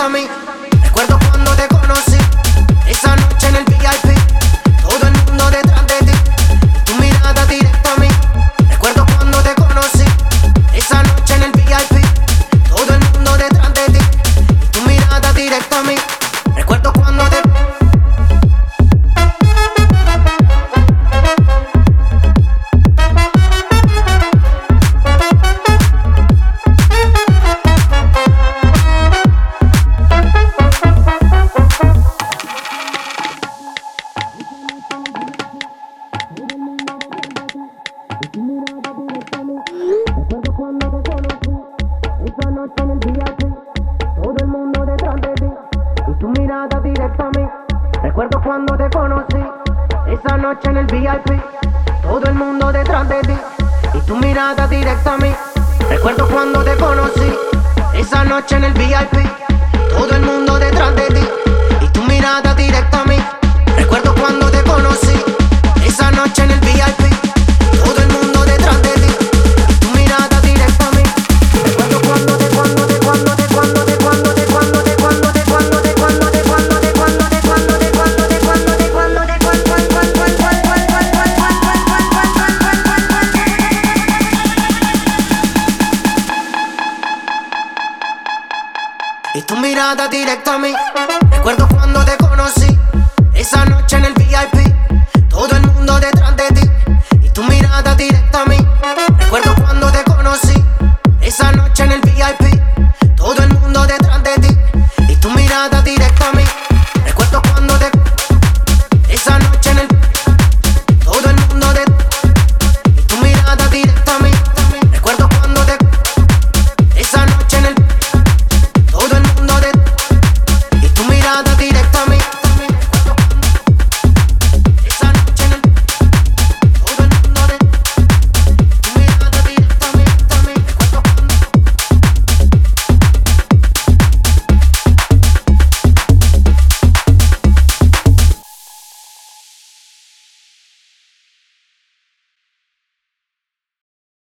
directo a mí. Recuerdo cuando te conocí, esa noche en el VIP, todo el mundo detrás de ti, tu mirada directa a mí. Recuerdo cuando te conocí, esa noche en el VIP, todo el mundo detrás de ti, tu mirada directa a mí. Recuerdo cuando te en el VIP, todo el mundo detrás de ti y tu mirada directa a mí. Recuerdo cuando te conocí, esa noche en el VIP, todo el mundo detrás de ti y tu mirada directa a mí. Recuerdo cuando te conocí, esa noche en el VIP, todo el mundo detrás de ti y tu mirada directa a mí. Recuerdo cuando te conocí, esa noche en el VIP, todo el mundo detrás de ti y tu mirada directa a mí. Recuerdo cuando te y tu mirada directa a mí. Recuerdo cuando te conocí, esa noche en el VIP, todo el mundo detrás de ti y tu mirada directa a mí. Recuerdo cuando te conocí, esa noche en el VIP,